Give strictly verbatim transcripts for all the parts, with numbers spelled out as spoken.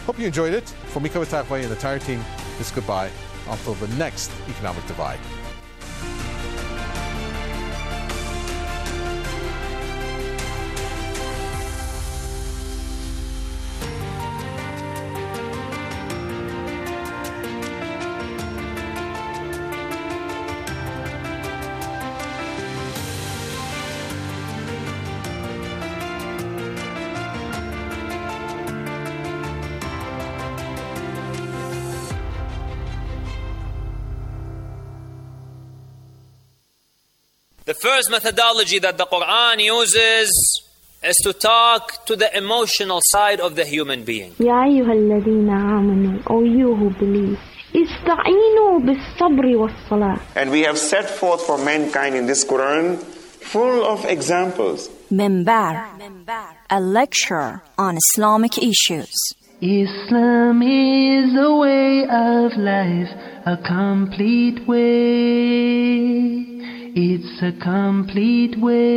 Hope you enjoyed it. For Miko Batagway and the entire team, this goodbye until the next Economic Divide. The first methodology that the Quran uses is to talk to the emotional side of the human being. يا أيها الذين آمنوا, O you who believe, استعينوا بالصبر والصلاة. And we have set forth for mankind in this Quran full of examples. Minbar, a lecture on Islamic issues. Islam is a way of life, a complete way. It's a complete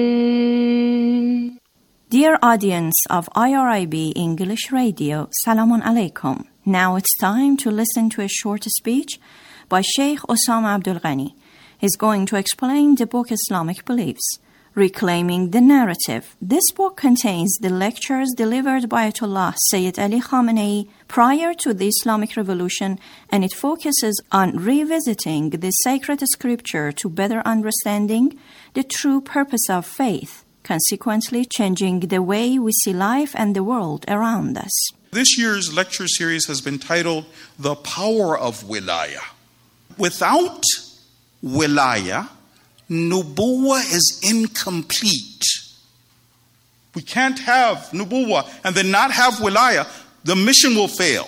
way. Dear audience of I R I B English Radio, Salamun Alaikum. Now it's time to listen to a short speech by Sheikh Osama Abdul Ghani. He's going to explain the book Islamic Beliefs, Reclaiming the Narrative. This book contains the lectures delivered by Ayatollah Sayyid Ali Khamenei prior to the Islamic Revolution, and it focuses on revisiting the sacred scripture to better understanding the true purpose of faith, consequently changing the way we see life and the world around us. This year's lecture series has been titled The Power of Wilaya. Without Wilaya, Nubuwah is incomplete. We can't have Nubuwah and then not have Wilaya. The mission will fail.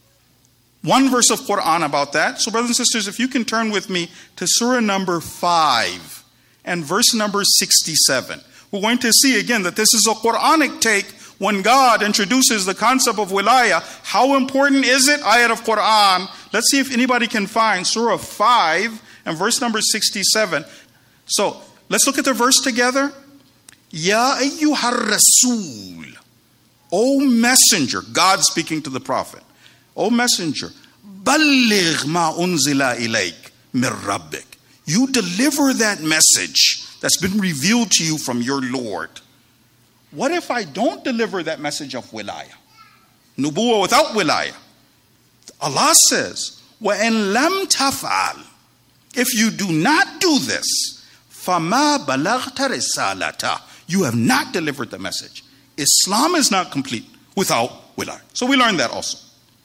One verse of Quran about that. So brothers and sisters, if you can turn with me to Surah number five and verse number sixty-seven. We're going to see again that this is a Quranic take when God introduces the concept of Wilaya. How important is it? Ayat of Quran. Let's see if anybody can find Surah five and verse number sixty-seven. So, let's look at the verse together. Ya ayyuhar rasul, O messenger, God speaking to the prophet. O messenger, balligh ma unzila ilayk min rabbik. You deliver that message that's been revealed to you from your Lord. What if I don't deliver that message of wilaya? Nubuwah without wilaya. Allah says, wa in lam taf'al. If you do not do this, فَمَا بَلَغْتَ رِسَالَتَهُ. You have not delivered the message. Islam is not complete without wilaya. So we learned that also.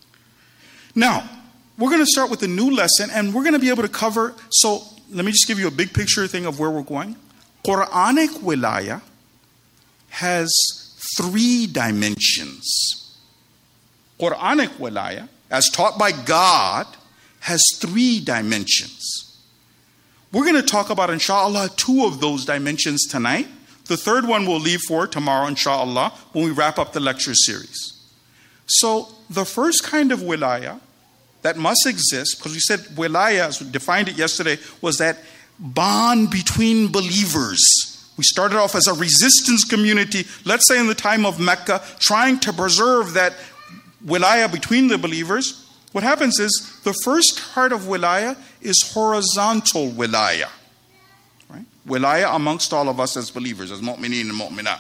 Now, we're going to start with a new lesson, and we're going to be able to cover, so let me just give you a big picture thing of where we're going. Quranic wilaya has three dimensions. Quranic wilaya, as taught by God, has three dimensions. We're going to talk about, inshallah, two of those dimensions tonight. The third one we'll leave for tomorrow, inshallah, when we wrap up the lecture series. So the first kind of wilaya that must exist, because we said wilaya, as we defined it yesterday, was that bond between believers. We started off as a resistance community, let's say in the time of Mecca, trying to preserve that wilaya between the believers. What happens is the first part of wilaya is horizontal wilaya. Right? Wilaya amongst all of us as believers, as mu'mineen and mu'minat.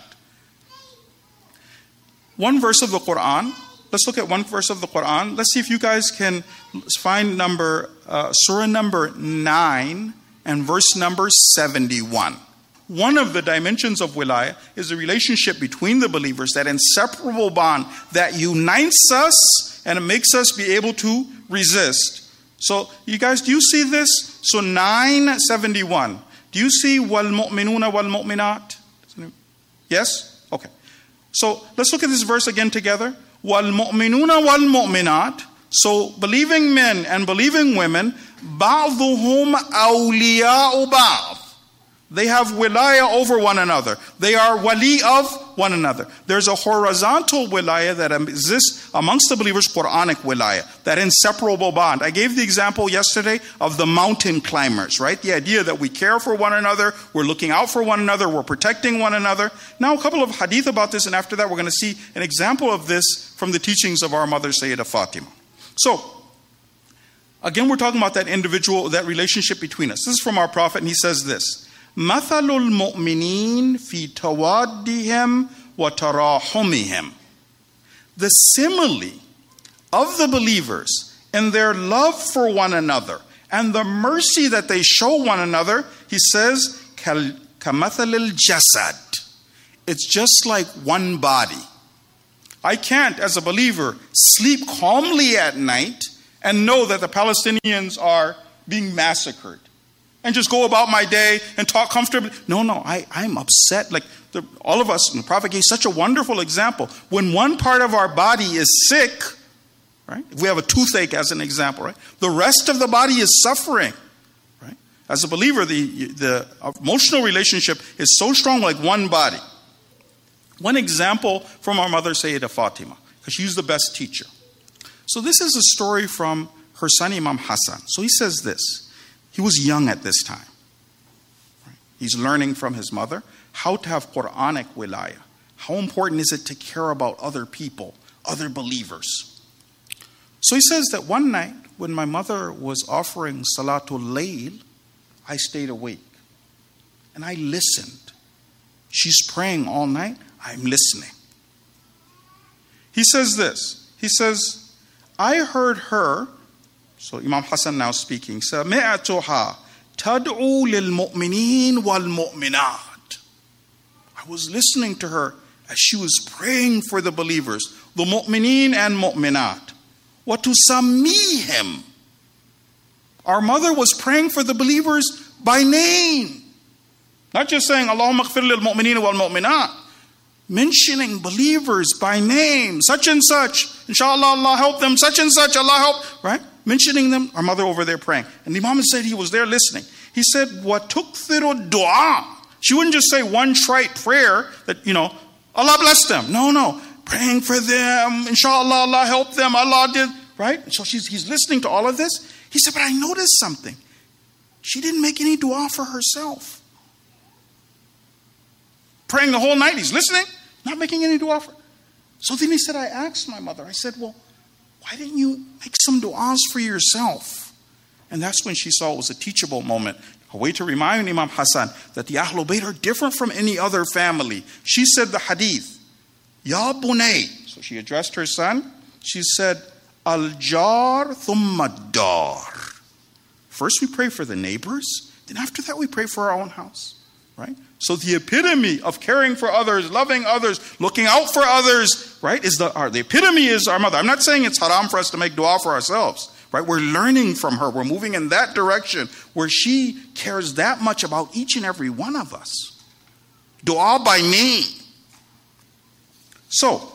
One verse of the Quran. Let's look at one verse of the Quran. Let's see if you guys can find number uh, surah number nine and verse number seventy-one. One of the dimensions of wilaya is the relationship between the believers, that inseparable bond that unites us and it makes us be able to resist. So, you guys, do you see this? So, nine seventy-one. Do you see wal mu'minuna wal mu'minat? Yes? Okay. So, let's look at this verse again together. Wal mu'minuna wal mu'minat. So, believing men and believing women, ba'dhuhum awliya'u ba'd. They have wilaya over one another. They are wali of one another. There's a horizontal wilaya that exists amongst the believers, Quranic wilaya, that inseparable bond. I gave the example yesterday of the mountain climbers, right? The idea that we care for one another, we're looking out for one another, we're protecting one another. Now a couple of hadith about this, and after that we're going to see an example of this from the teachings of our mother, Sayyidah Fatima. So, again, we're talking about that individual, that relationship between us. This is from our Prophet, and he says this, مَثَلُ الْمُؤْمِنِينَ فِي تَوَادِّهِمْ وَتَرَاحُمِهِمْ. The simile of the believers in their love for one another and the mercy that they show one another, he says, كَمَثَلِ الْجَسَدِ. It's just like one body. I can't, as a believer, sleep calmly at night and know that the Palestinians are being massacred, and just go about my day and talk comfortably. No, no, I, I'm upset. Like the, all of us, and the Prophet gave such a wonderful example. When one part of our body is sick, right? If we have a toothache as an example, right? The rest of the body is suffering, right? As a believer, the, the emotional relationship is so strong, like one body. One example from our mother, Sayyidah Fatima, because she's the best teacher. So this is a story from her son, Imam Hassan. So he says this. He was young at this time. He's learning from his mother how to have Quranic wilaya. How important is it to care about other people, other believers? So he says that one night when my mother was offering Salatul Layl, I stayed awake and I listened. She's praying all night. I'm listening. He says this. He says, I heard her, so Imam Hassan now speaking, سَمِعْتُهَا تَدْعُو لِلْمُؤْمِنِينَ وَالْمُؤْمِنَاتِ. I was listening to her as she was praying for the believers, the mu'mineen and mu'minat. وَتُسَمِّيهِمْ. Our mother was praying for the believers by name. Not just saying, Allahumma ghfir lil mu'mineen wal mu'minat. Mentioning believers by name, such and such. Inshallah, Allah help them, such and such, Allah help. Right? Mentioning them, our mother over there praying. And the Imam said he was there listening. He said, وَتُكْثِرُ الدُّعَاء. She wouldn't just say one trite prayer that, you know, Allah bless them. No, no. Praying for them. Inshallah, Allah help them. Allah did. Right? So she's, he's listening to all of this. He said, but I noticed something. She didn't make any dua for herself. Praying the whole night. He's listening. Not making any dua for her. So then he said, I asked my mother. I said, well, why didn't you make some du'as for yourself? And that's when she saw it was a teachable moment. A way to remind Imam Hassan that the Ahlul Bayt are different from any other family. She said the hadith, Ya bunay. So she addressed her son. She said, Al-jar thumma dar. First we pray for the neighbors. Then after that we pray for our own house. Right? So the epitome of caring for others, loving others, looking out for others, right, is the our, the epitome is our mother. I'm not saying it's haram for us to make dua for ourselves, right? We're learning from her. We're moving in that direction where she cares that much about each and every one of us. Dua by name. So,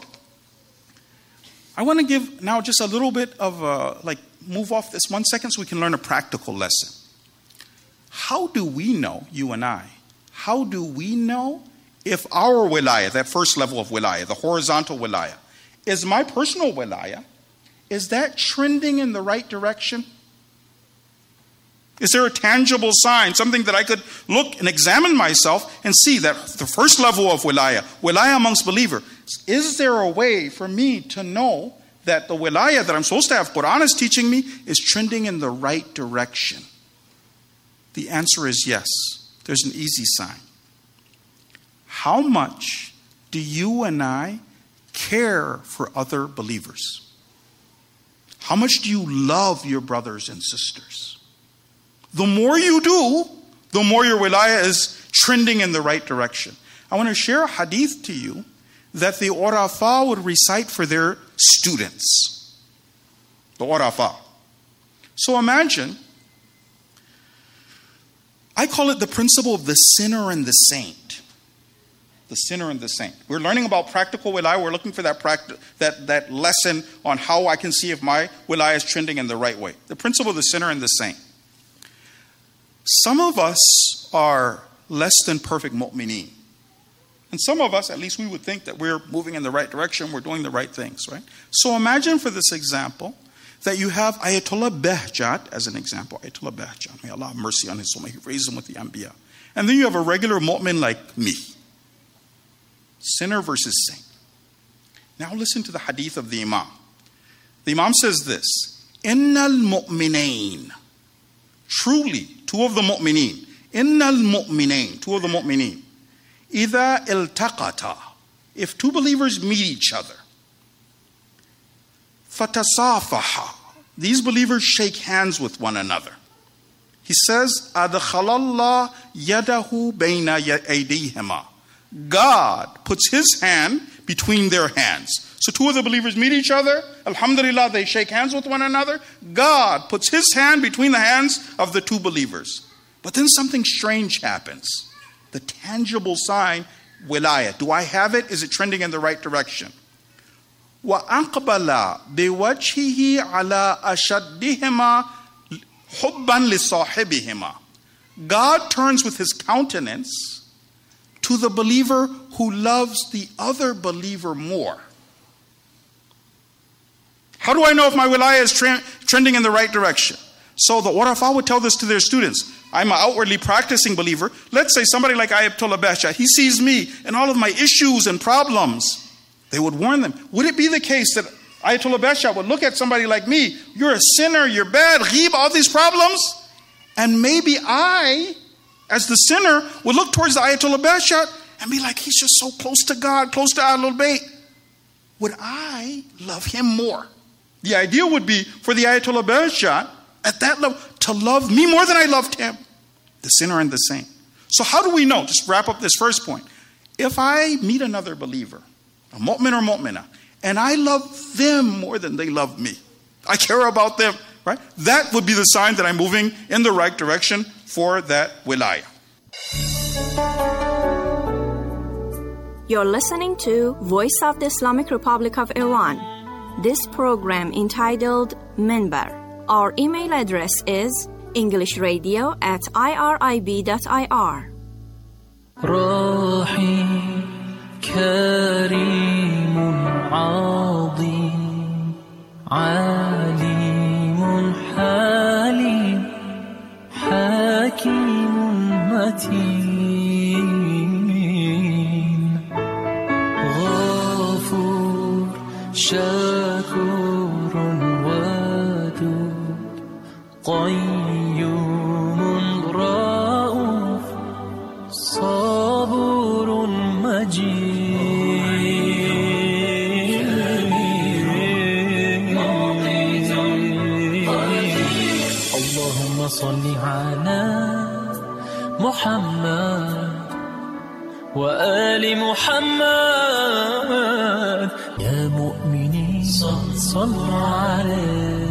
I want to give now just a little bit of a, like, move off this one second so we can learn a practical lesson. How do we know, you and I, how do we know if our wilaya, that first level of wilaya, the horizontal wilaya, is my personal wilaya, is that trending in the right direction? Is there a tangible sign, something that I could look and examine myself and see that the first level of wilaya, wilaya amongst believers, is there a way for me to know that the wilaya that I'm supposed to have, Quran is teaching me, is trending in the right direction? The answer is yes. There's an easy sign. How much do you and I care for other believers? How much do you love your brothers and sisters? The more you do, the more your wilaya is trending in the right direction. I want to share a hadith to you that the Urafa would recite for their students. The Urafa. So imagine, I call it the principle of the sinner and the saint. The sinner and the saint. We're learning about practical wilaya. We're looking for that, practi- that, that lesson on how I can see if my wilaya is trending in the right way. The principle of the sinner and the saint. Some of us are less than perfect mu'mineen. And some of us, at least we would think that we're moving in the right direction, we're doing the right things, right? So imagine for this example that you have Ayatollah Bahjat as an example. Ayatollah Bahjat, may Allah have mercy on his soul, may He raise him with the Anbiya. And then you have a regular mu'min like me. Sinner versus saint. Now listen to the hadith of the Imam. The Imam says this, Innal mu'minain. Truly, two of the mu'mineen. Innal mu'minain, two of the mu'mineen. Idha iltaqata. If two believers meet each other. Fatasafaha. These believers shake hands with one another. He says, Adkhalallah yadahu bayna aydihima. God puts His hand between their hands. So two of the believers meet each other. Alhamdulillah, they shake hands with one another. God puts His hand between the hands of the two believers. But then something strange happens. The tangible sign, wilayah. Do I have it? Is it trending in the right direction? وَأَقْبَلَ بِوَجْهِهِ عَلَىٰ أَشَدِّهِمَا حُبًّا لِصَاحِبِهِمَا. God turns with His countenance to the believer who loves the other believer more. How do I know if my wilayah is tra- trending in the right direction? So the Urafa would tell this to their students. I'm an outwardly practicing believer. Let's say somebody like Ayatollah Bahjat, he sees me and all of my issues and problems. They would warn them. Would it be the case that Ayatollah Bahjat would look at somebody like me, you're a sinner, you're bad, ghib, all these problems, and maybe I, as the sinner, would look towards the Ayatollah Bahjat and be like, he's just so close to God, close to Ahlul Bayt. Would I love him more? The idea would be for the Ayatollah Bahjat, at that level, to love me more than I loved him, the sinner and the saint. So how do we know? Just wrap up this first point. If I meet another believer, a mu'min or mu'minah, and I love them more than they love me, I care about them, right? That would be the sign that I'm moving in the right direction for that wilayah. You're listening to Voice of the Islamic Republic of Iran. This program entitled Minbar. Our email address is englishradio at irib dot I R. Rahim, Kareem, Azim, Alim, Halim, Hakim, Mateen, Ghafur, Shakur, Wadud, قيوم رؤوف صبور مجيد اللهم صل على محمد وآل محمد يا مؤمنين صلوا عليه.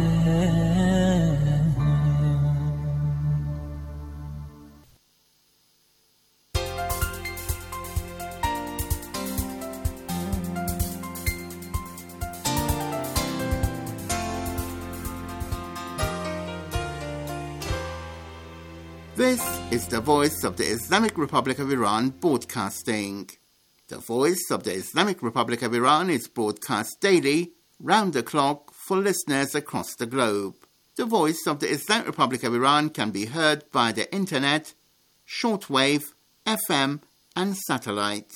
This is the Voice of the Islamic Republic of Iran broadcasting. The Voice of the Islamic Republic of Iran is broadcast daily, round the clock, for listeners across the globe. The Voice of the Islamic Republic of Iran can be heard by the internet, shortwave, F M, and satellites.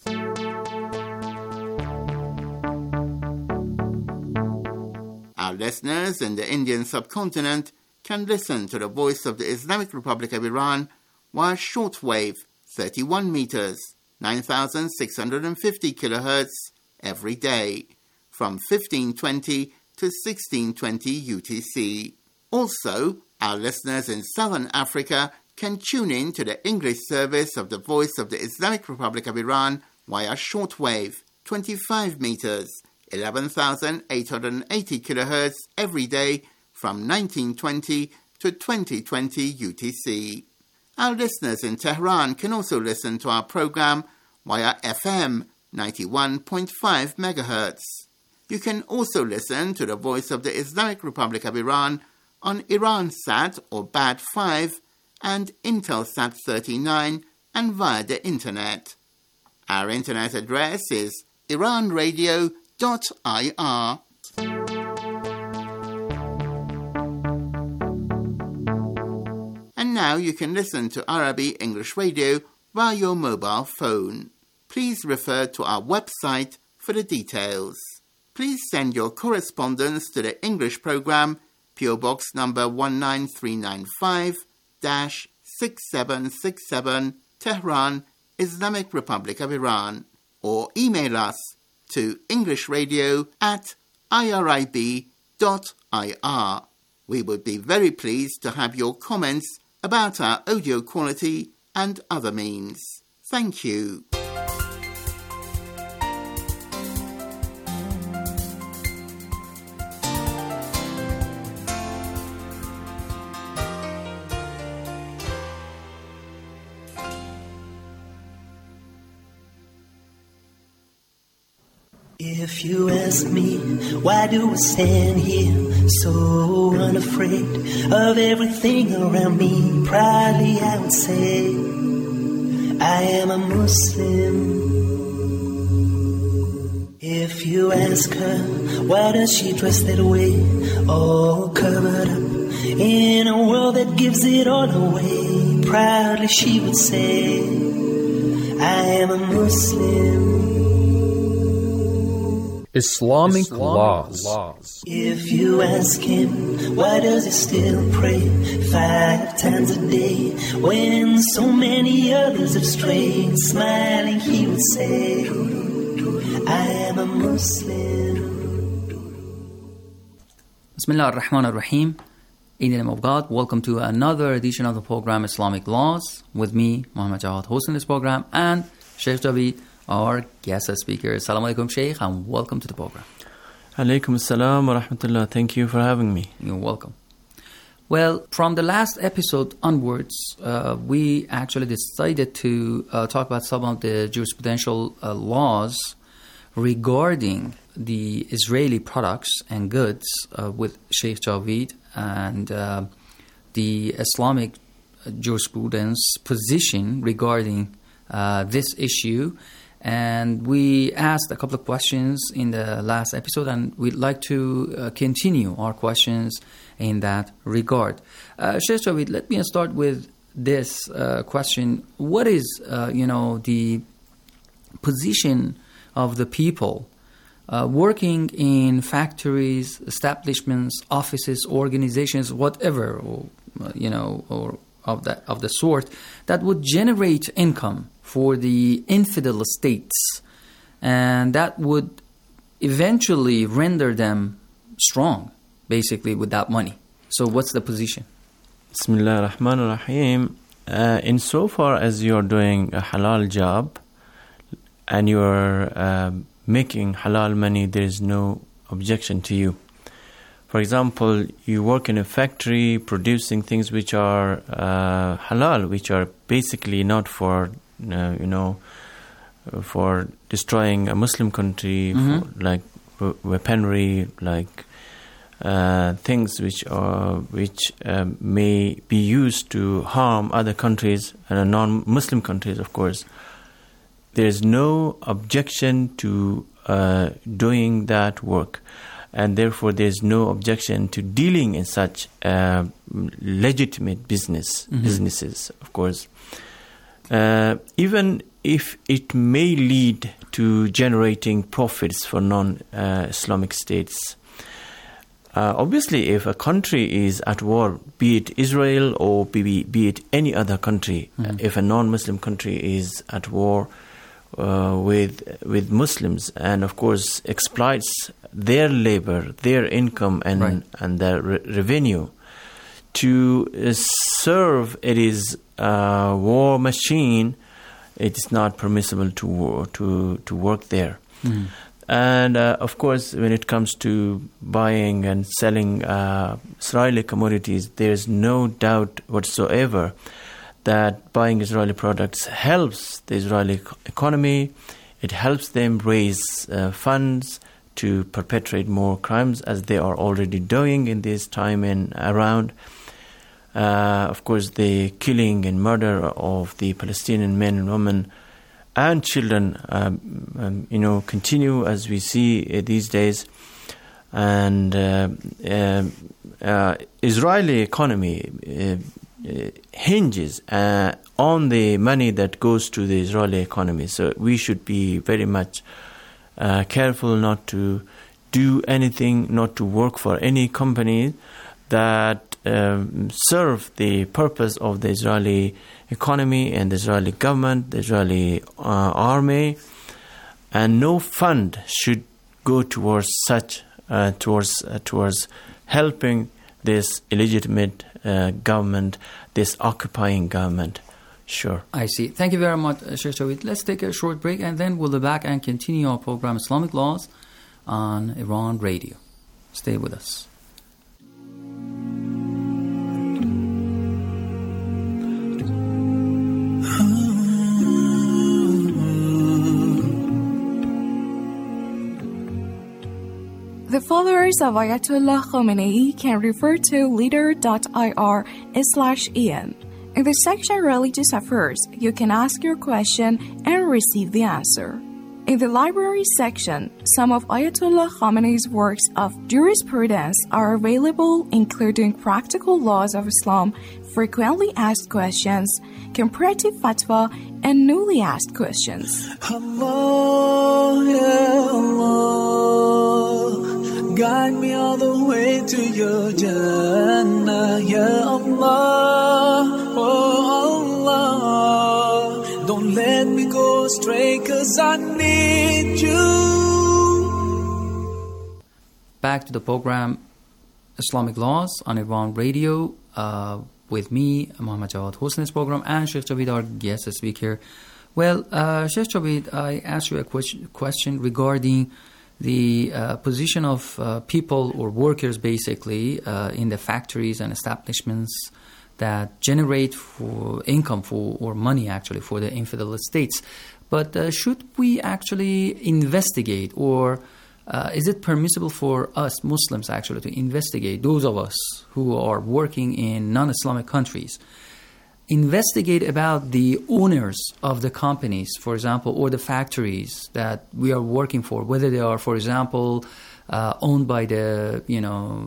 Our listeners in the Indian subcontinent can listen to the Voice of the Islamic Republic of Iran via shortwave thirty-one meters, nine thousand six hundred fifty kilohertz every day from fifteen twenty to sixteen twenty U T C. Also, our listeners in Southern Africa can tune in to the English service of the Voice of the Islamic Republic of Iran via shortwave twenty-five meters, eleven thousand eight hundred eighty kilohertz every day from nineteen twenty to twenty twenty U T C. Our listeners in Tehran can also listen to our program via F M ninety-one point five megahertz. You can also listen to the Voice of the Islamic Republic of Iran on Iransat or B A D five and Intelsat thirty-nine and via the internet. Our internet address is iran radio dot I R. And now you can listen to Arabi English Radio via your mobile phone. Please refer to our website for the details. Please send your correspondence to the English program, P O Box number one nine three nine five, six seven six seven, Tehran, Islamic Republic of Iran, or email us to englishradio at irib dot I R. We would be very pleased to have your comments about our audio quality and other means. Thank you. If you ask me, why do I stand here so unafraid of everything around me? Proudly I would say, I am a Muslim. If you ask her, why does she dress that way, all covered up in a world that gives it all away? Proudly she would say, I am a Muslim. Islamic, Islamic laws. laws. If you ask him, why does he still pray five times a day when so many others have strayed? Smiling he would say, I am a Muslim. Bismillah ar-Rahman ar-Rahim. In the name of God, welcome to another edition of the program Islamic Laws with me, Muhammad Jawad, hosting this program, and Sheikh Javeed, our guest speaker. Assalamu alaikum, Sheikh, and welcome to the program. Alaikum assalam wa rahmatullah. Thank you for having me. You're welcome. Well, from the last episode onwards, uh, we actually decided to uh, talk about some of the jurisprudential uh, laws regarding the Israeli products and goods uh, with Sheikh Javeed and uh, the Islamic jurisprudence position regarding uh, this issue. And we asked a couple of questions in the last episode, and we'd like to uh, continue our questions in that regard. Uh, Sheikh Javeed, let me start with this uh, question. What is, uh, you know, the position of the people uh, working in factories, establishments, offices, organizations, whatever, or, uh, you know, or of that of the sort, that would generate income for the infidel states, and that would eventually render them strong, basically, with that money. So what's the position? Bismillah ar-Rahman ar-Rahim. Uh, insofar as you're doing a halal job and you're uh, making halal money, there is no objection to you. For example, you work in a factory producing things which are uh, halal, which are basically not for, uh, you know, for destroying a Muslim country, Mm-hmm. for, like w- weaponry, like uh, things which are which uh, may be used to harm other countries and non-Muslim countries, of course. There is no objection to uh, doing that work. And therefore, there is no objection to dealing in such uh, legitimate business Mm-hmm. businesses, of course. Uh, even if it may lead to generating profits for non-Islamic uh, states. Uh, obviously, if a country is at war, be it Israel or be, be it any other country, Mm-hmm. uh, if a non-Muslim country is at war uh, with with Muslims and, of course, exploits their labor, their income, and Right. and their re- revenue to uh, serve it is a war machine, it is not permissible to war, to to work there. Mm-hmm. And uh, of course, when it comes to buying and selling uh, Israeli commodities, there is no doubt whatsoever that buying Israeli products helps the Israeli co- economy. It helps them raise uh, funds to perpetrate more crimes, as they are already doing in this time and around. Uh, of course, the killing and murder of the Palestinian men and women and children, um, um, you know, continue as we see uh, these days. And uh, uh, uh, Israeli economy uh, uh, hinges uh, on the money that goes to the Israeli economy. So we should be very much uh, careful not to do anything, not to work for any company that um, serve the purpose of the Israeli economy and the Israeli government, the Israeli uh, army, and no fund should go towards such, uh, towards uh, towards helping this illegitimate uh, government, this occupying government. Sure. I see. Thank you very much, uh, Sheikh Javed. Let's take a short break and then we'll be back and continue our program Islamic Laws on Iran Radio. Stay with us. The followers of Ayatollah Khomeini can refer to leader.ir slash en. In the section Religious Affairs, you can ask your question and receive the answer. In the library section, some of Ayatollah Khomeini's works of jurisprudence are available, including Practical Laws of Islam, Frequently Asked Questions, Comparative Fatwa, and Newly Asked Questions. Allah, ya Allah, guide me all the way to your Jannah, ya Allah, oh Allah, don't let me go astray, 'cause I need you. Back to the program Islamic Laws on Iran Radio uh, with me, Muhammad Jawad, hosting this program, and Sheikh Javed, our guest speaker. Well, uh, Sheikh Javed, I asked you a question, question regarding the uh, position of uh, people or workers, basically, uh, in the factories and establishments that generate for income for or money, actually, for the infidel states. But uh, should we actually investigate, or uh, is it permissible for us Muslims actually to investigate, those of us who are working in non-Islamic countries, investigate about the owners of the companies, for example, or the factories that we are working for, whether they are, for example, uh, owned by the, you know,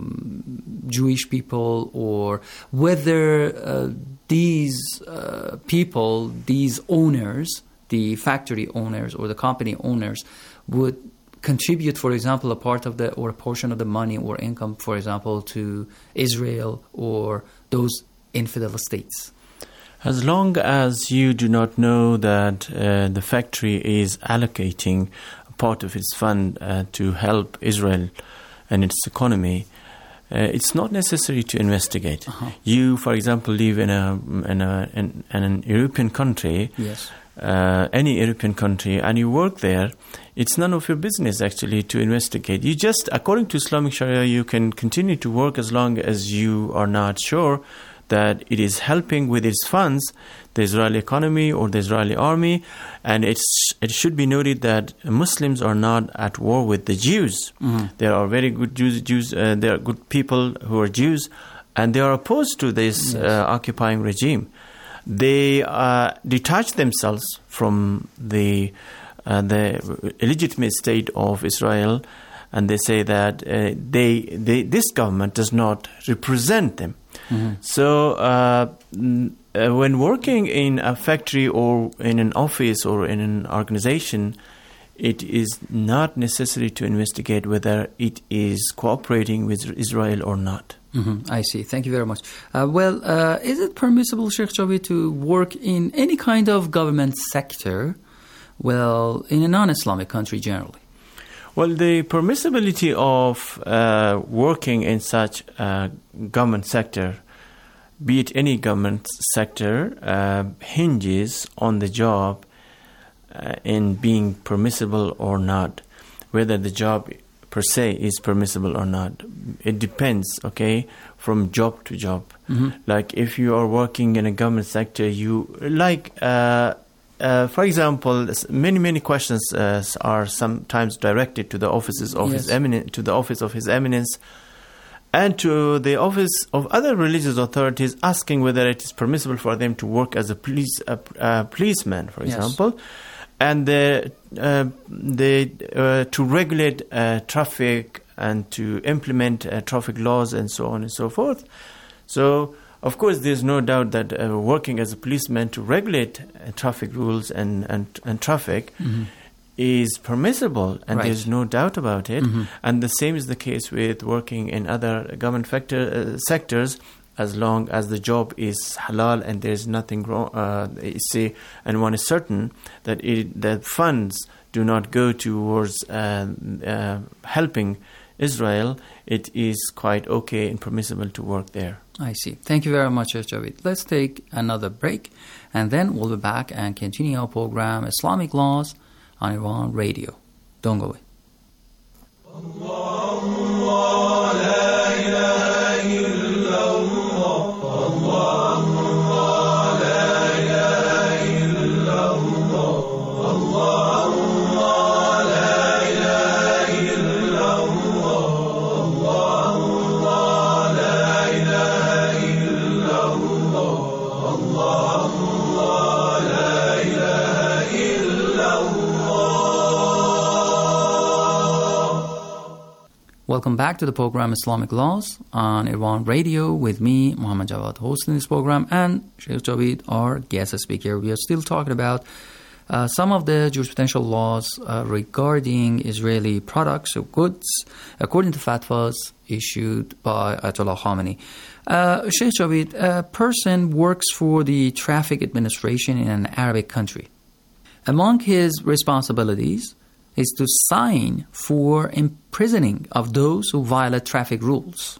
Jewish people, or whether uh, these uh, people, these owners, the factory owners or the company owners, would contribute, for example, a part of the or a portion of the money or income, for example, to Israel or those infidel states. As long as you do not know that uh, the factory is allocating a part of its fund uh, to help Israel and its economy, uh, it's not necessary to investigate. Uh-huh. You, for example, live in a in a in, in an European country, yes, uh, any European country, and you work there. It's none of your business actually to investigate. You just, according to Islamic Sharia, you can continue to work as long as you are not sure that it is helping with its funds the Israeli economy or the Israeli army. And it's it should be noted that Muslims are not at war with the Jews. Mm-hmm. There are very good Jews, Jews uh, there are good people who are Jews, and they are opposed to this yes. uh, occupying regime. They uh, detach themselves from the uh, the illegitimate state of Israel, and they say that uh, they, they this government does not represent them. Mm-hmm. So uh, n- uh, when working in a factory or in an office or in an organization, it is not necessary to investigate whether it is cooperating with Israel or not. Mm-hmm. I see. Thank you very much. Uh, well, uh, is it permissible, Sheikh Javed, to work in any kind of government sector, well, in a non-Islamic country generally? Well, the permissibility of uh, working in such a government sector, be it any government sector, uh, hinges on the job uh, in being permissible or not, whether the job per se is permissible or not. It depends, okay, from job to job. Mm-hmm. Like if you are working in a government sector, you like... Uh, Uh, for example, many many questions uh, are sometimes directed to the offices of yes. his eminence, to the office of His Eminence, and to the office of other religious authorities asking whether it is permissible for them to work as a police a, a policeman, for Yes. example, and the, uh, the, uh, to regulate uh, traffic and to implement uh, traffic laws and so on and so forth. So, of course, there's no doubt that uh, working as a policeman to regulate uh, traffic rules and, and, and traffic Mhm. is permissible, and Right. there's no doubt about it. Mhm. And the same is the case with working in other government factor, uh, sectors, as long as the job is halal and there's nothing wrong. Uh, say, and one is certain that it, that funds do not go towards uh, uh, helping Israel. It is quite okay and permissible to work there. I see. Thank you very much, Javed. Let's take another break, and then we'll be back and continue our program, Islamic Laws, on Iran Radio. Don't go away. Welcome back to the program Islamic Laws on Iran Radio with me, Muhammad Jawad, hosting this program, and Sheikh Javed, our guest speaker. We are still talking about uh, some of the jurisprudential laws uh, regarding Israeli products or goods according to fatwas issued by Ayatollah Khamenei. Uh, Sheikh Javed, a person works for the traffic administration in an Arabic country. Among his responsibilities is to sign for imprisoning of those who violate traffic rules.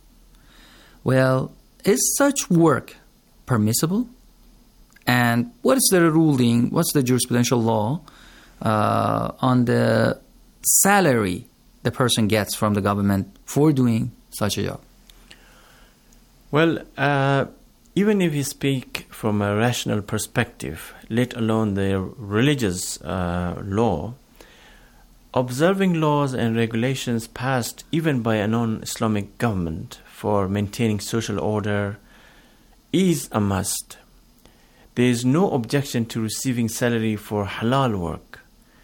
Well, is such work permissible? And what is the ruling, what's the jurisprudential law uh, on the salary the person gets from the government for doing such a job? Well, uh, even if you speak from a rational perspective, let alone the religious uh, law, observing laws and regulations passed even by a non-Islamic government for maintaining social order is a must. There is no objection to receiving salary for halal work.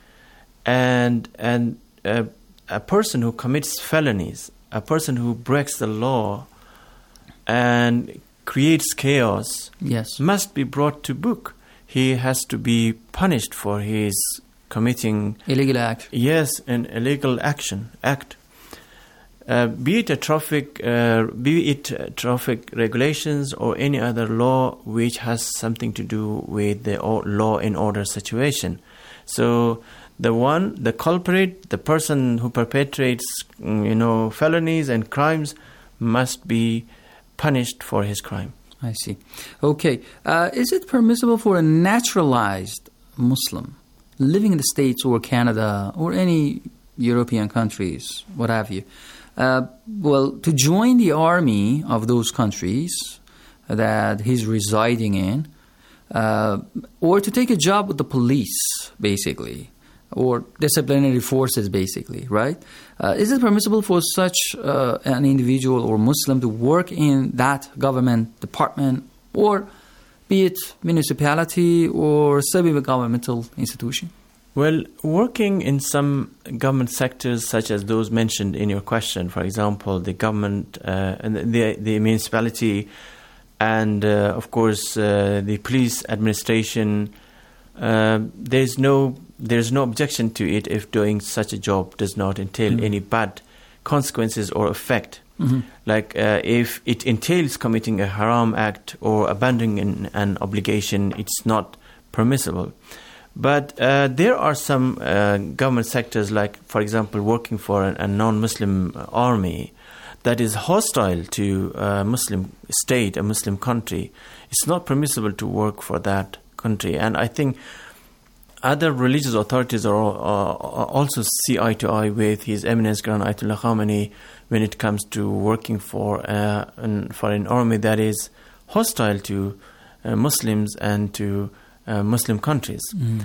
And, and a, a person who commits felonies, a person who breaks the law and creates chaos, yes, must be brought to book. He has to be punished for his committing illegal act. Yes, an illegal action act. Uh, be it a traffic, uh, be it uh, traffic regulations or any other law which has something to do with the o- law and order situation. So the one, the culprit, the person who perpetrates, you know, felonies and crimes, must be punished for his crime. I see. Okay, uh, is it permissible for a naturalized Muslim living in the States or Canada or any European countries, what have you, uh, well, to join the army of those countries that he's residing in, uh, or to take a job with the police, basically, or disciplinary forces, basically, right? Uh, is it permissible for such uh, an individual or Muslim to work in that government department, or be it municipality or semi-governmental institution? Well, working in some government sectors, such as those mentioned in your question, for example, the government uh, and the the municipality, and uh, of course uh, the police administration, uh, there's no there's no objection to it if doing such a job does not entail mm-hmm. any bad consequences or effect. Mm-hmm. Like uh, if it entails committing a haram act or abandoning an, an obligation, it's not permissible. But uh, there are some uh, government sectors, like, for example, working for a, a non-Muslim army that is hostile to a Muslim state, a Muslim country. It's not permissible to work for that country. And I think other religious authorities are, uh, also see eye to eye with His Eminence Grand Ayatollah Khamenei when it comes to working for, uh, an, for an army that is hostile to uh, Muslims and to Uh, Muslim countries. Mm.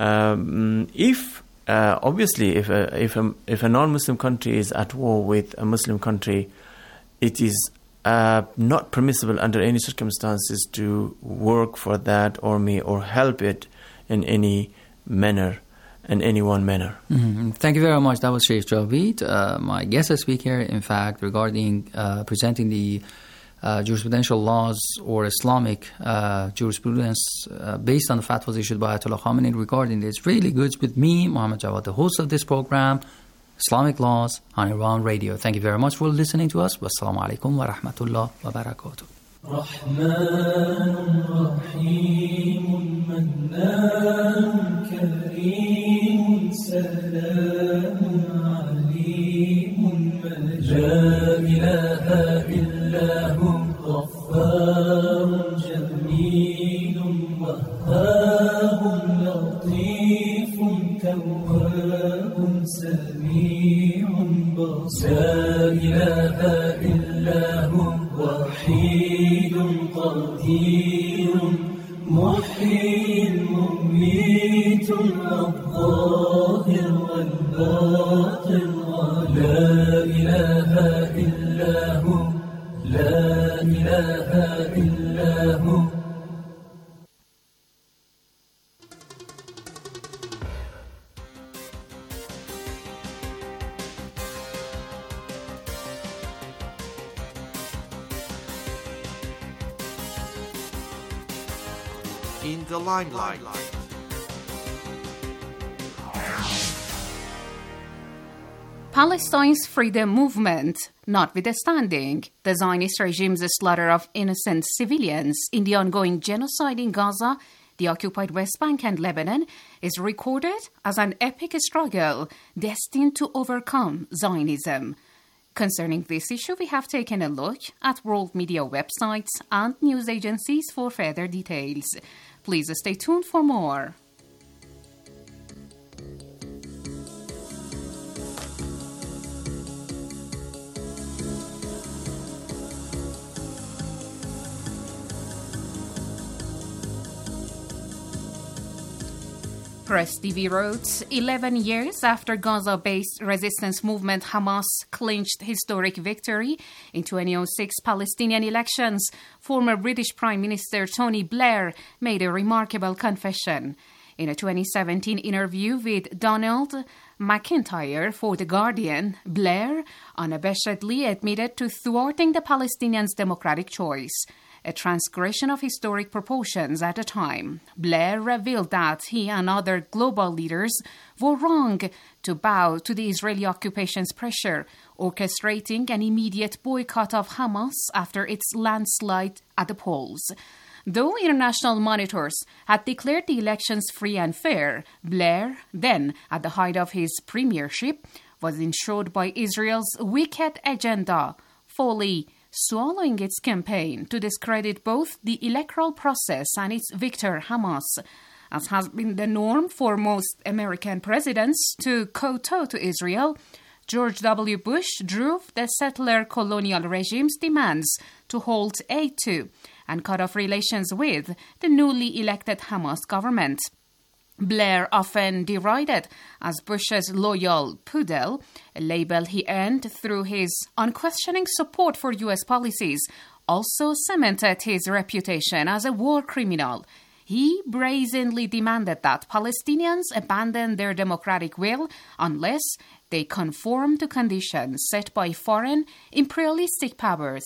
Um, if uh, obviously, if a, if a, if a non-Muslim country is at war with a Muslim country, it is uh, not permissible under any circumstances to work for that army or help it in any manner, in any one manner. Mm-hmm. Thank you very much. That was Sheikh Javid, uh, my guest speaker, in fact, regarding uh, presenting the uh, jurisprudential laws or Islamic uh, jurisprudence uh, based on the fatwas issued by Ayatollah Khamenei regarding this. Really good with me, Mohammed Jawad, the host of this program, Islamic Laws on Iran Radio. Thank you very much for listening to us. Wassalamu alaikum wa rahmatullah wa barakatuh. رحمن رحيم منان كريم سلام عليم لا إله إلا هو غفار جميل وهاب لطيف تواب سميع بصير لا إله إلا هو وحيد قدير محيي مميت الظاهر والباطن لا إله إلا هو لا إله إلا هو. In the limelight. Palestine's freedom movement, notwithstanding the Zionist regime's slaughter of innocent civilians in the ongoing genocide in Gaza, the occupied West Bank and Lebanon, is recorded as an epic struggle destined to overcome Zionism. Concerning this issue, we have taken a look at world media websites and news agencies for further details. Please stay tuned for more. Press T V wrote, eleven years after Gaza-based resistance movement Hamas clinched historic victory in twenty oh six Palestinian elections, former British Prime Minister Tony Blair made a remarkable confession. In a twenty seventeen interview with Donald McIntyre for The Guardian, Blair unabashedly admitted to thwarting the Palestinians' democratic choice, a transgression of historic proportions at the time. Blair revealed that he and other global leaders were wrong to bow to the Israeli occupation's pressure, orchestrating an immediate boycott of Hamas after its landslide at the polls. Though international monitors had declared the elections free and fair, Blair, then at the height of his premiership, was ensured by Israel's wicked agenda, fully swallowing its campaign to discredit both the electoral process and its victor, Hamas. As has been the norm for most American presidents to kowtow to Israel, George W. Bush drove the settler colonial regime's demands to halt aid to and cut off relations with the newly elected Hamas government. Blair, often derided as Bush's loyal poodle, a label he earned through his unquestioning support for U S policies, also cemented his reputation as a war criminal. He brazenly demanded that Palestinians abandon their democratic will unless they conform to conditions set by foreign imperialistic powers.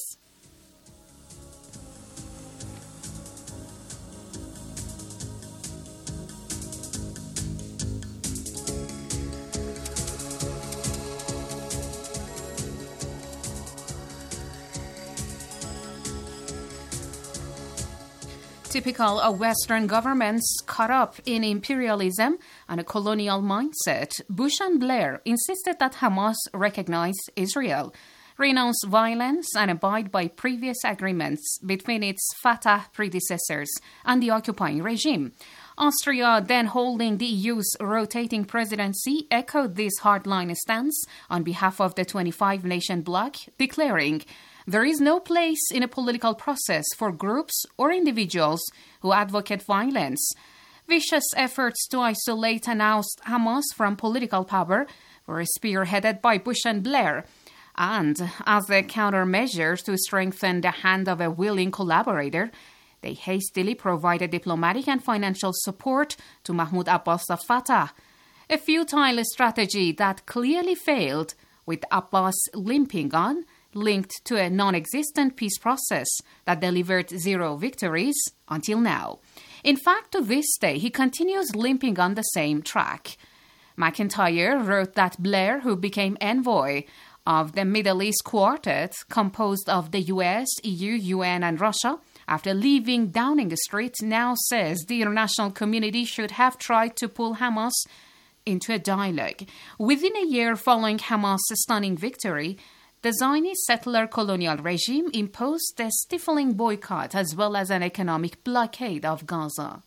Typical of Western governments caught up in imperialism and a colonial mindset, Bush and Blair insisted that Hamas recognize Israel, renounce violence, and abide by previous agreements between its Fatah predecessors and the occupying regime. Austria, then holding the E U's rotating presidency, echoed this hardline stance on behalf of the twenty-five nation bloc, declaring, "There is no place in a political process for groups or individuals who advocate violence." Vicious efforts to isolate and oust Hamas from political power were spearheaded by Bush and Blair. And as a countermeasure to strengthen the hand of a willing collaborator, they hastily provided diplomatic and financial support to Mahmoud Abbas of Fatah, a futile strategy that clearly failed, with Abbas limping on, linked to a non-existent peace process that delivered zero victories until now. In fact, to this day, he continues limping on the same track. McIntyre wrote that Blair, who became envoy of the Middle East Quartet, composed of the U S, E U, U N, and Russia, after leaving Downing Street, now says the international community should have tried to pull Hamas into a dialogue. Within a year following Hamas' stunning victory, the Zionist settler colonial regime imposed a stifling boycott as well as an economic blockade of Gaza.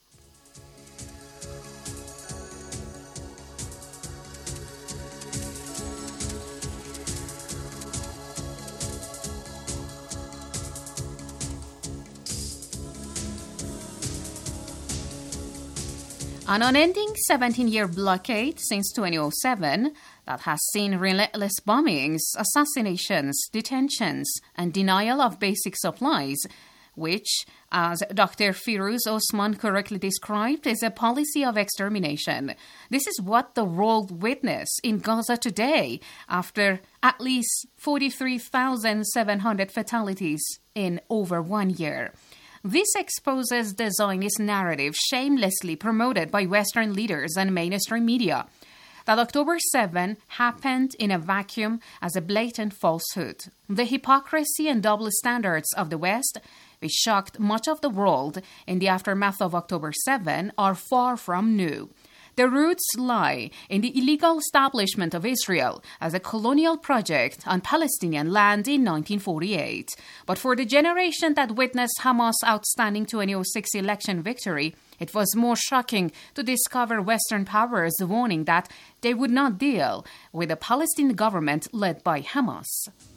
An unending seventeen-year blockade since twenty oh seven that has seen relentless bombings, assassinations, detentions, and denial of basic supplies, which, as Doctor Firuz Osman correctly described, is a policy of extermination. This is what the world witnessed in Gaza today, after at least forty-three thousand seven hundred fatalities in over one year. This exposes the Zionist narrative shamelessly promoted by Western leaders and mainstream media, that October seventh happened in a vacuum as a blatant falsehood. The hypocrisy and double standards of the West, which shocked much of the world in the aftermath of October seventh, are far from new. The roots lie in the illegal establishment of Israel as a colonial project on Palestinian land in nineteen forty-eight. But for the generation that witnessed Hamas' outstanding twenty oh six election victory, it was more shocking to discover Western powers warning that they would not deal with a Palestinian government led by Hamas.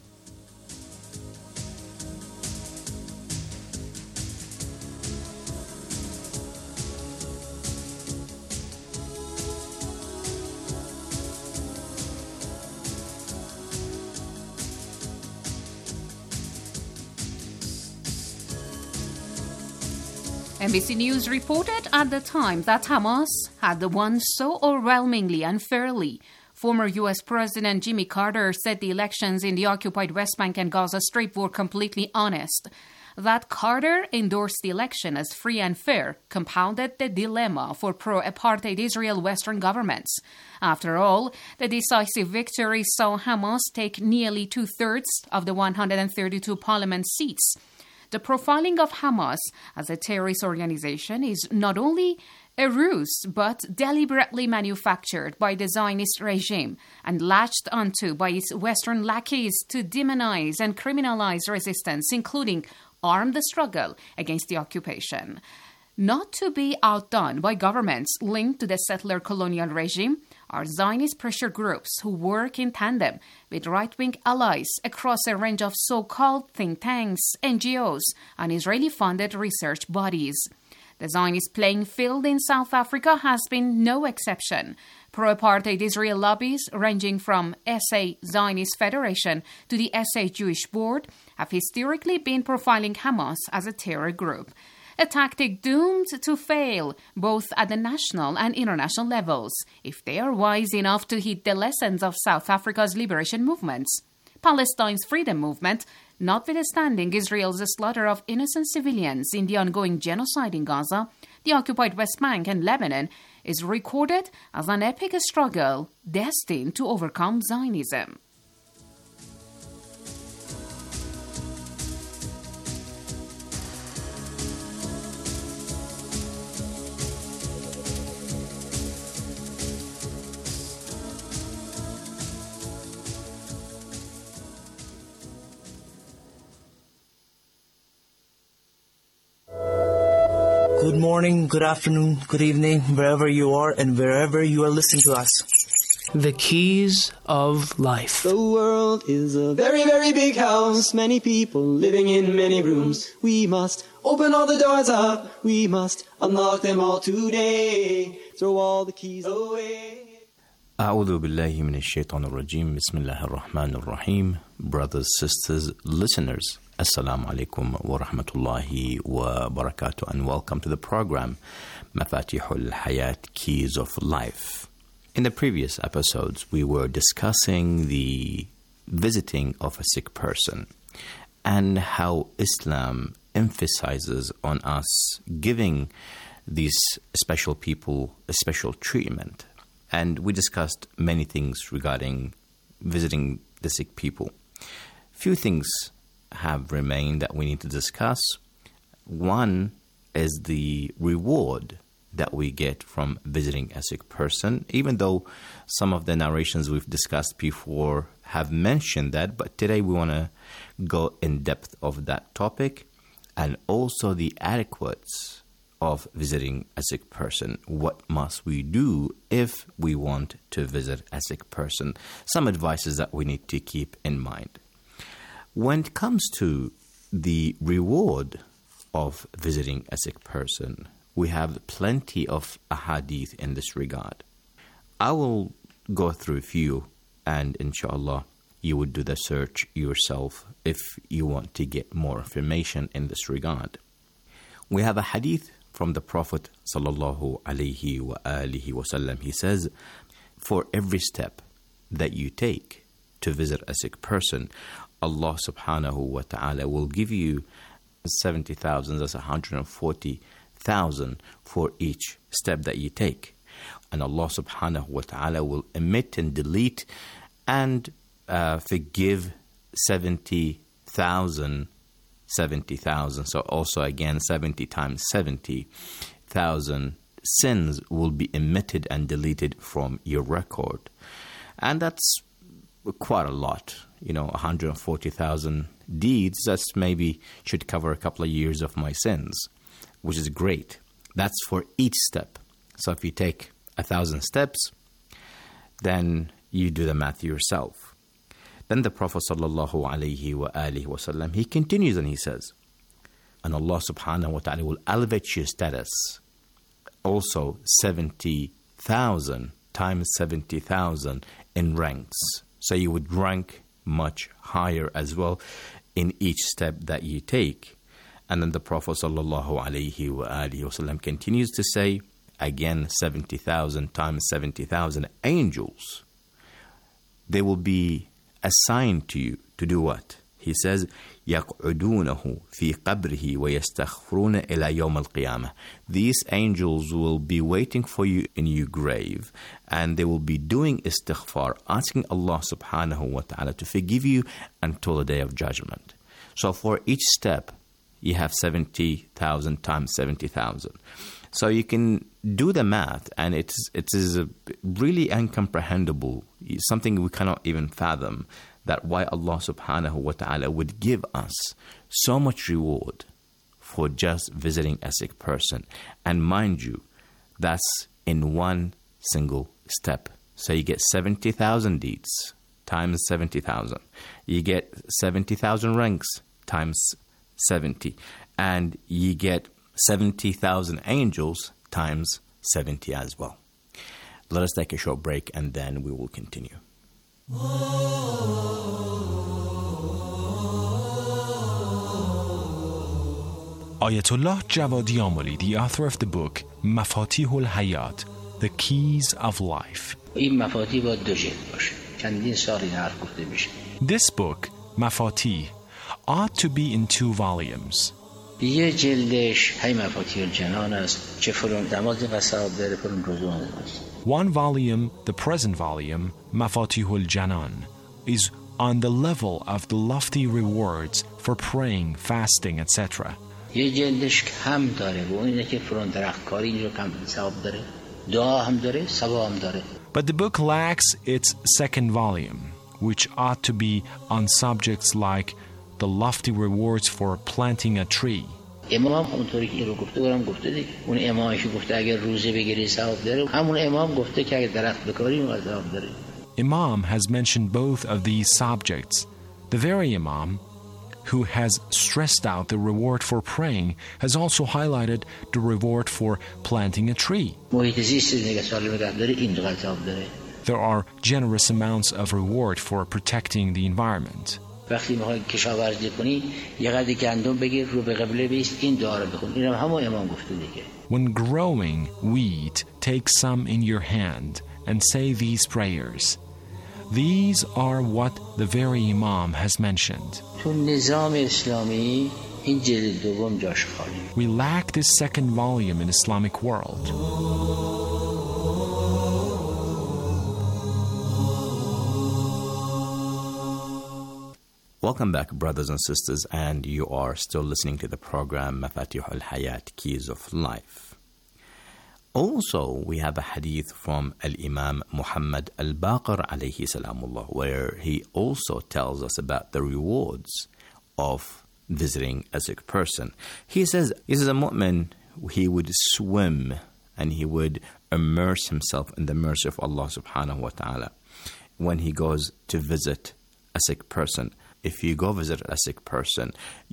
N B C News reported at the time that Hamas had won so overwhelmingly unfairly. Former U S President Jimmy Carter said the elections in the occupied West Bank and Gaza Strip were completely honest. That Carter endorsed the election as free and fair compounded the dilemma for pro-apartheid Israel Western governments. After all, the decisive victory saw Hamas take nearly two-thirds of the one hundred thirty-two parliament seats. The profiling of Hamas as a terrorist organization is not only a ruse, but deliberately manufactured by the Zionist regime and latched onto by its Western lackeys to demonize and criminalize resistance, including arm the struggle against the occupation. Not to be outdone by governments linked to the settler colonial regime are Zionist pressure groups who work in tandem with right-wing allies across a range of so-called think tanks, N G Os, and Israeli-funded research bodies. The Zionist playing field in South Africa has been no exception. Pro-apartheid Israel lobbies, ranging from S A Zionist Federation to the S A Jewish Board, have historically been profiling Hamas as a terror group. A tactic doomed to fail both at the national and international levels if they are wise enough to heed the lessons of South Africa's liberation movements. Palestine's freedom movement, notwithstanding Israel's slaughter of innocent civilians in the ongoing genocide in Gaza, the occupied West Bank and Lebanon, is recorded as an epic struggle destined to overcome Zionism. Good morning, good afternoon, good evening, wherever you are and wherever you are listening to us. The keys of life. The world is a very, very big house. Many people living in many rooms. We must open all the doors up. We must unlock them all today. Throw all the keys away. أعوذ بالله من الشيطان الرجيم. بسم الله الرحمن الرحيم. brothers, sisters, listeners. Assalamu alaikum wa rahmatullahi wa barakatuh, and welcome to the program Mafatihul Hayat, Keys of Life. In the previous episodes, we were discussing the visiting of a sick person and how Islam emphasizes on us giving these special people a special treatment. And we discussed many things regarding visiting the sick people. Few things have remained that we need to discuss. One is the reward that we get from visiting a sick person, even though some of the narrations we've discussed before have mentioned that, but today we want to go in depth of that topic, and also the adequates of visiting a sick person. What must we do if we want to visit a sick person? Some advices that we need to keep in mind. When it comes to the reward of visiting a sick person, we have plenty of ahadith in this regard. I will go through a few, and inshallah, you would do the search yourself if you want to get more information in this regard. We have a hadith from the Prophet sallallahu alaihi wa alihi wasallam. He says, for every step that you take to visit a sick person, Allah subhanahu wa ta'ala will give you seventy thousand, that's one hundred forty thousand for each step that you take. And Allah subhanahu wa ta'ala will emit and delete and uh, forgive seventy thousand, seventy thousand. So also again, seventy times seventy thousand sins will be emitted and deleted from your record. And that's quite a lot. You know, one hundred forty thousand deeds, that's maybe should cover a couple of years of my sins, which is great. That's for each step. So if you take a thousand steps, then you do the math yourself. Then the Prophet sallallahu alaihi wa alihi wasallam, he continues and he says, and Allah subhanahu wa ta'ala will elevate your status also seventy thousand times seventy thousand in ranks. So you would rank much higher as well in each step that you take. And then the Prophet sallallahu alaihi wa alihi wasallam continues to say, again, seventy thousand times seventy thousand angels, they will be assigned to you to do what? He says, يَقْعُدُونَهُ فِي قَبْرِهِ وَيَسْتَغْفِرُونَ إِلَى يَوْمَ الْقِيَامَةِ. These angels will be waiting for you in your grave, and they will be doing istighfar, asking Allah subhanahu wa ta'ala to forgive you until the day of judgment. So for each step, you have seventy thousand times seventy thousand. So you can do the math, and it is, it is a really incomprehensible, something we cannot even fathom, that why Allah subhanahu wa ta'ala would give us so much reward for just visiting a sick person. And mind you, that's in one single step. So you get seventy thousand deeds times seventy thousand. You get seventy thousand ranks times seventy. And you get seventy thousand angels times seventy as well. Let us take a short break and then we will continue. Ayatollah Jawadi Amoli, the author of the book Mafatihul Hayat, The Keys of Life. This book, Mafatih, ought to be in two volumes. One volume, the present volume, Mafatihul Janan, is on the level of the lofty rewards for praying, fasting, et cetera. But the book lacks its second volume, which ought to be on subjects like the lofty rewards for planting a tree. Imam has mentioned both of these subjects. The very Imam who has stressed out the reward for praying has also highlighted the reward for planting a tree. There are generous amounts of reward for protecting the environment. وقتی میخوای کشاورزی کنی یه قدری گندم بگیر رو به قبله بیست این دعا رو بخون. اینم همون امام گفته دیگه. When growing wheat, take some in your hand and say these prayers. These are what the very Imam has mentioned. تو نظام اسلامی این جلد دوم جاش خالی. We lack this second volume in Islamic world. Welcome back, brothers and sisters, and you are still listening to the program Mafatih al-Hayat, Keys of Life. Also, we have a hadith from Al-Imam Muhammad al-Baqir alayhi salamullah, where he also tells us about the rewards of visiting a sick person. He says, he says a mu'min, he would swim and he would immerse himself in the mercy of Allah subhanahu wa ta'ala when he goes to visit a sick person. If you go visit a sick person,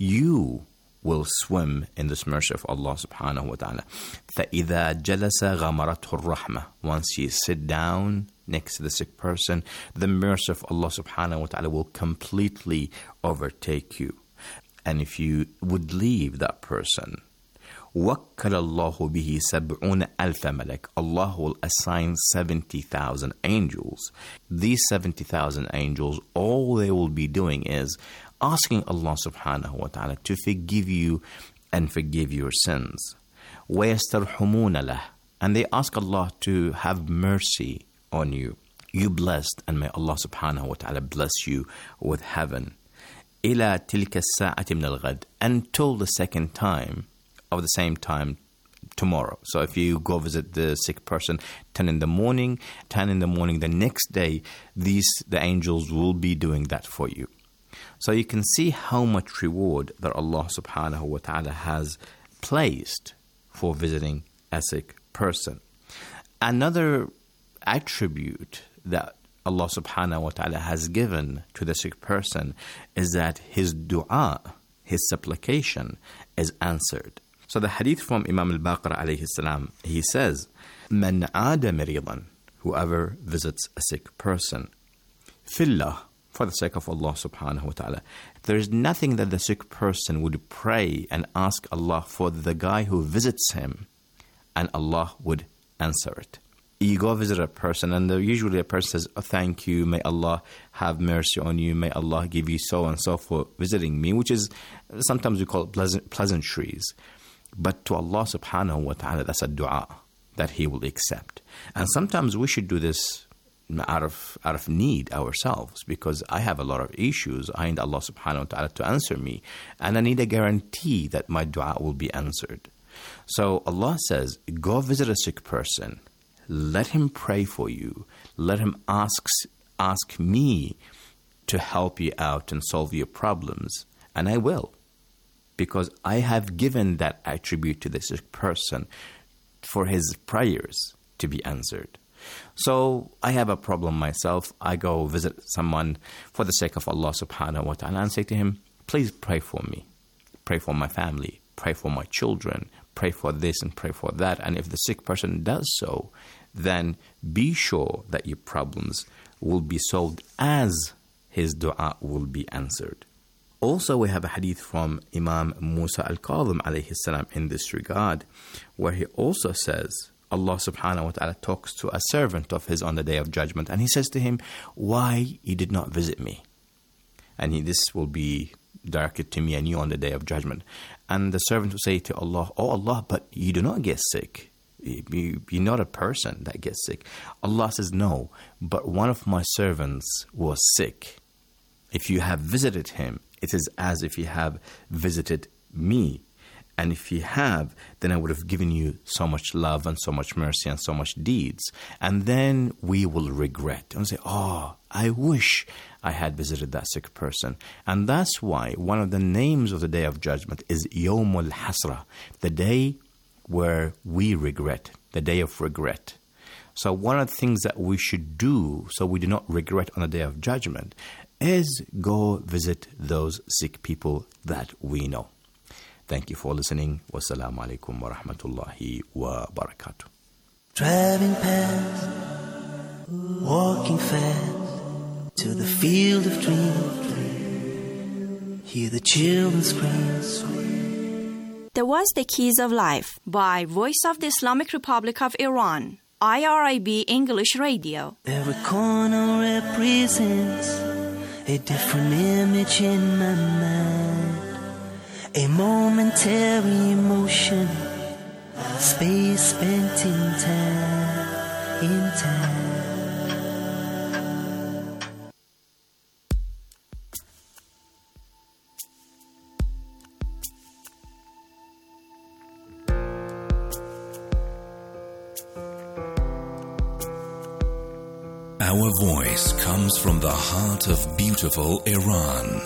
you will swim in this mercy of Allah subhanahu wa ta'ala. فَإِذَا جَلَسَ غَمَرَتْهُ الرَّحْمَةِ Once you sit down next to the sick person, the mercy of Allah subhanahu wa ta'ala will completely overtake you. And if you would leave that person, وَكَّلَ اللَّهُ بِهِ سَبْعُونَ أَلْفَ مَلَكٍ Allah will assign seventy thousand angels. These seventy thousand angels, all they will be doing is asking Allah subhanahu wa ta'ala to forgive you and forgive your sins. وَيَسْتَرْحُمُونَ لَهُ And they ask Allah to have mercy on you. You blessed, and may Allah subhanahu wa ta'ala bless you with heaven. إِلَى تِلْكَ السَّاعَةِ مِنَ الْغَدِ Until the second time of the same time tomorrow. So if you go visit the sick person ten in the morning, ten in the morning the next day, these the angels will be doing that for you. So you can see how much reward that Allah subhanahu wa ta'ala has placed for visiting a sick person. Another attribute that Allah subhanahu wa ta'ala has given to the sick person is that his dua, his supplication is answered. So the hadith from Imam al-Baqir alayhi salam, he says, "Man aada maridan," whoever visits a sick person, fillah, for the sake of Allah subhanahu wa ta'ala. There is nothing that the sick person would pray and ask Allah for the guy who visits him, and Allah would answer it. You go visit a person, and usually a person says, oh, thank you, may Allah have mercy on you, may Allah give you so and so for visiting me, which is, sometimes we call it pleasant, pleasantries. But to Allah subhanahu wa ta'ala, that's a dua that He will accept. And sometimes we should do this out of out of need ourselves, because I have a lot of issues. I need Allah subhanahu wa ta'ala to answer me, and I need a guarantee that my dua will be answered. So Allah says, go visit a sick person, let him pray for you, let him ask, ask me to help you out and solve your problems, and I will. Because I have given that attribute to this person for his prayers to be answered. So I have a problem myself. I go visit someone for the sake of Allah subhanahu wa ta'ala and say to him, please pray for me. Pray for my family. Pray for my children. Pray for this and pray for that. And if the sick person does so, then be sure that your problems will be solved as his dua will be answered. Also, we have a hadith from Imam Musa al-Kadhim alayhi salam in this regard, where he also says, Allah subhanahu wa ta'ala talks to a servant of his on the day of judgment, and he says to him, why you did not visit me? And he, this will be directed to me and you on the day of judgment. And the servant will say to Allah, oh Allah, but you do not get sick. You, you're not a person that gets sick. Allah says, no, but one of my servants was sick. If you have visited him, it is as if you have visited me. And if you have, then I would have given you so much love and so much mercy and so much deeds. And then we will regret and say, oh, I wish I had visited that sick person. And that's why one of the names of the Day of Judgment is Yawmul Hasra, the day where we regret, the day of regret. So one of the things that we should do so we do not regret on the Day of Judgment is go visit those sick people that we know. Thank you for listening. Wassalamu alaikum wa rahmatullahi wa barakatuh. Driving past, walking fast to the field of dreams. hear the children scream. There was The Keys of Life by Voice of the Islamic Republic of Iran, I R I B English Radio. Every corner represents a different image in my mind, a momentary emotion, space spent in time, in time. Our voice comes from the heart of beautiful Iran.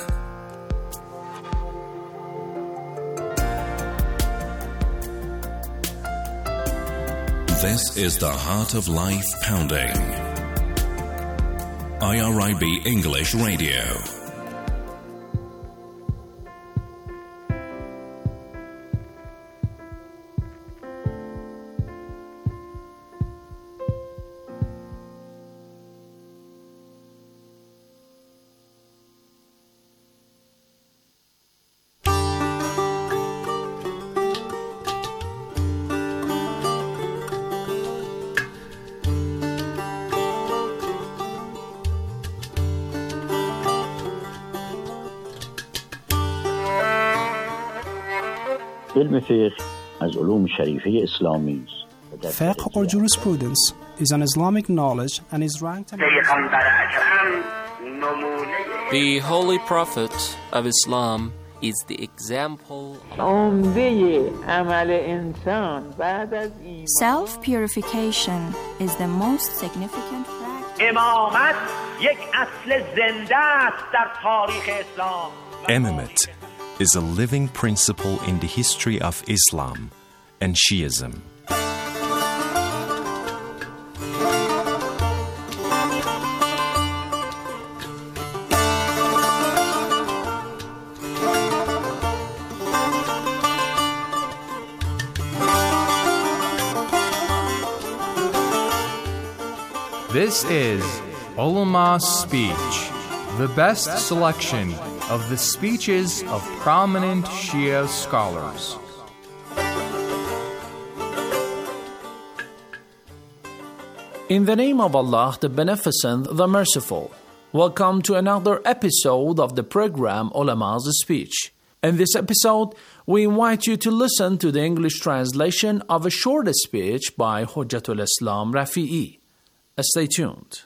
This is the Heart of Life Pounding. I R I B English Radio. علم فقه از علوم شریفه اسلامی است. Fiqh or jurisprudence is an Islamic knowledge and is ranked among The Holy Prophet of Islam is the example Self-purification is the most significant practice. Imamate is a living principle in the history of Islam and Shiism. This is Ulama's Speech, the best selection of the speeches of prominent Shia scholars. In the name of Allah, the Beneficent, the Merciful, welcome to another episode of the program Ulama's Speech. In this episode, we invite you to listen to the English translation of a short speech by Hujjatul Islam Rafi'i. Stay tuned.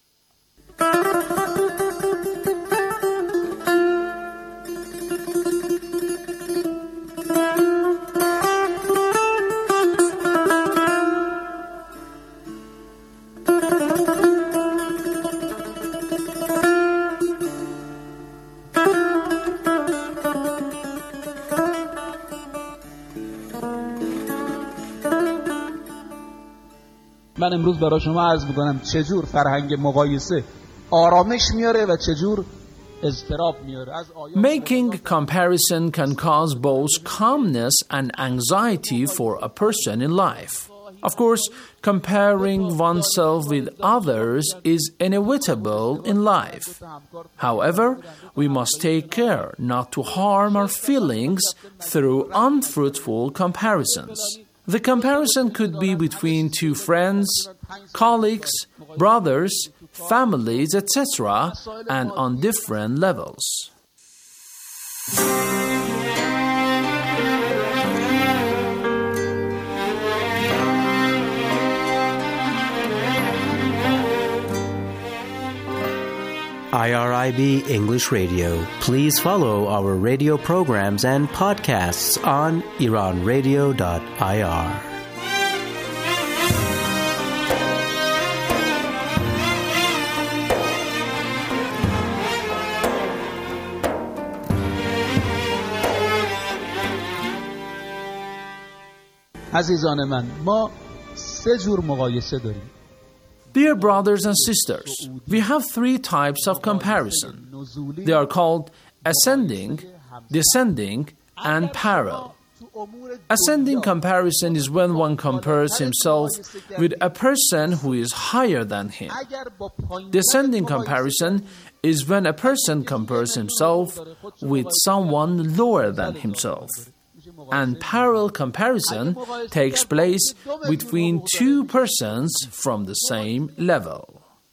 من امروز برای شما عرض میکنم چجور فرهنگ مقایسه آرامش میاره و چجور اضطراب میاره. Making comparison can cause both calmness and anxiety for a person in life. Of course, comparing oneself with others is inevitable in life. However, we must take care not to harm our feelings through unfruitful comparisons. The comparison could be between two friends, colleagues, brothers, families, et cetera, and on different levels. I R I B English Radio. Please follow our radio programs and podcasts on iran radio dot I R. عزیزان من، ما سه جور مقایسه داریم. Dear brothers and sisters, we have three types of comparison. They are called ascending, descending, and parallel. Ascending comparison is when one compares himself with a person who is higher than him. Descending comparison is when a person compares himself with someone lower than himself. And parallel comparison takes place between two persons from the same level.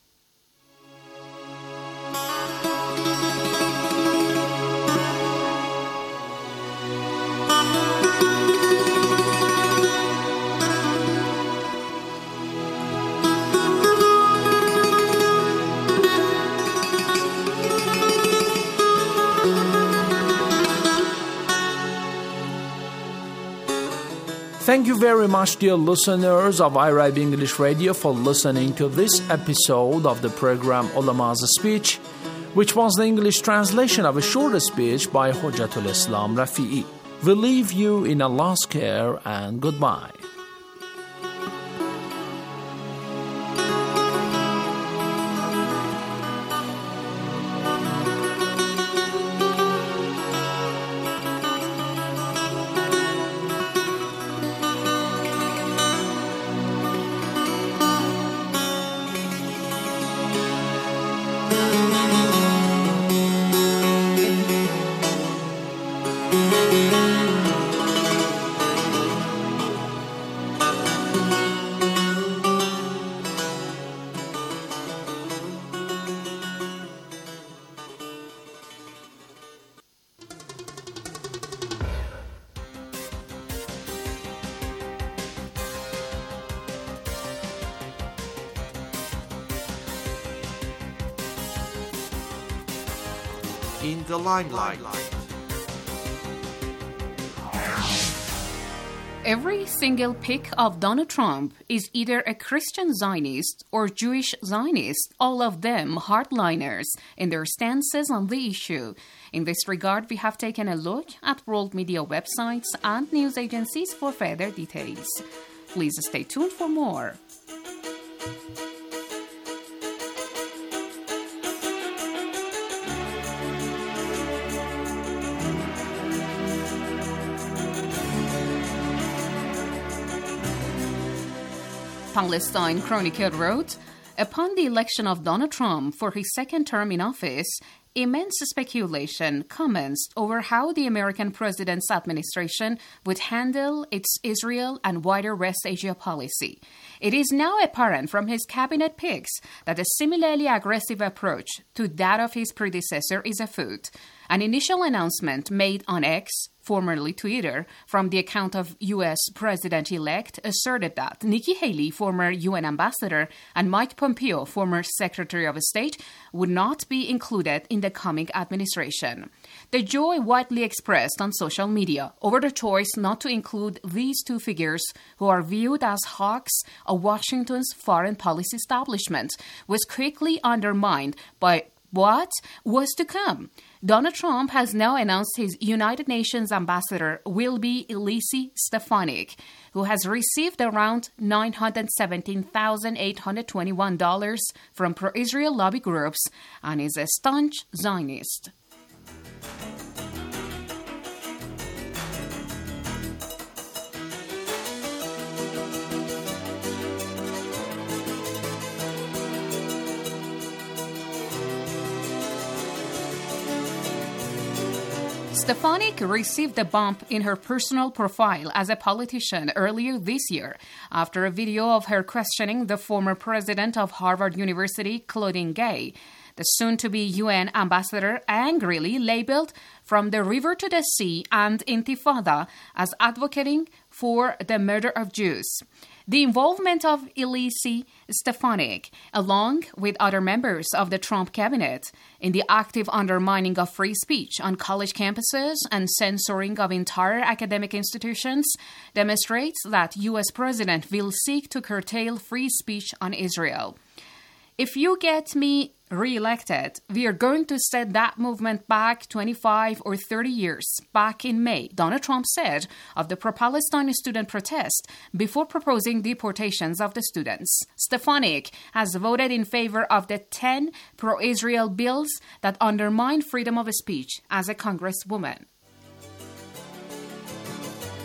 Thank you very much, dear listeners of I R I B English Radio, for listening to this episode of the program Ulama's Speech, which was the English translation of a short speech by Hujjatul Islam Rafi'i. We leave you in Allah's care and goodbye. In the limelight. Every single pick of Donald Trump is either a Christian Zionist or Jewish Zionist, all of them hardliners in their stances on the issue. In this regard, we have taken a look at world media websites and news agencies for further details. Please stay tuned for more. Palestine Chronicle wrote, upon the election of Donald Trump for his second term in office, immense speculation commenced over how the American president's administration would handle its Israel and wider West Asia policy. It is now apparent from his cabinet picks that a similarly aggressive approach to that of his predecessor is afoot. An initial announcement made on X, formerly Twitter, from the account of U S President-elect asserted that Nikki Haley, former U N ambassador, and Mike Pompeo, former Secretary of State, would not be included in the coming administration. The joy widely expressed on social media over the choice not to include these two figures, who are viewed as hawks of Washington's foreign policy establishment, was quickly undermined by what was to come. Donald Trump has now announced his United Nations ambassador will be Elise Stefanik, who has received around nine hundred seventeen thousand eight hundred twenty-one dollars from pro-Israel lobby groups and is a staunch Zionist. Stefanik received a bump in her personal profile as a politician earlier this year after a video of her questioning the former president of Harvard University, Claudine Gay. The soon-to-be U N ambassador angrily labeled From the River to the Sea and Intifada as advocating for the murder of Jews. The involvement of Elise Stefanik, along with other members of the Trump cabinet, in the active undermining of free speech on college campuses and censoring of entire academic institutions, demonstrates that U S President will seek to curtail free speech on Israel. If you get me re-elected, we are going to set that movement back twenty-five or thirty years. Back in May, Donald Trump said of the pro-Palestine student protest before proposing deportations of the students. Stefanik has voted in favor of the ten pro-Israel bills that undermine freedom of speech as a congresswoman.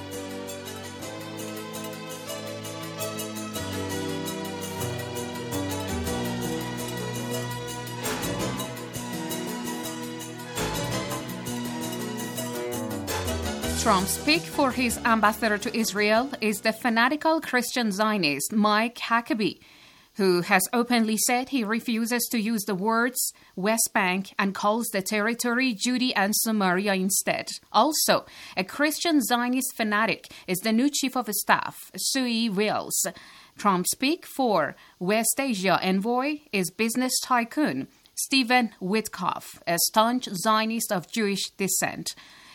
Trump's pick for his ambassador to Israel is the fanatical Christian Zionist Mike Huckabee, who has openly said he refuses to use the words West Bank and calls the territory Judea and Samaria instead. Also, a Christian Zionist fanatic is the new chief of staff, Sui Wills. Trump's pick for West Asia envoy is business tycoon Stephen Witkoff, a staunch Zionist of Jewish descent.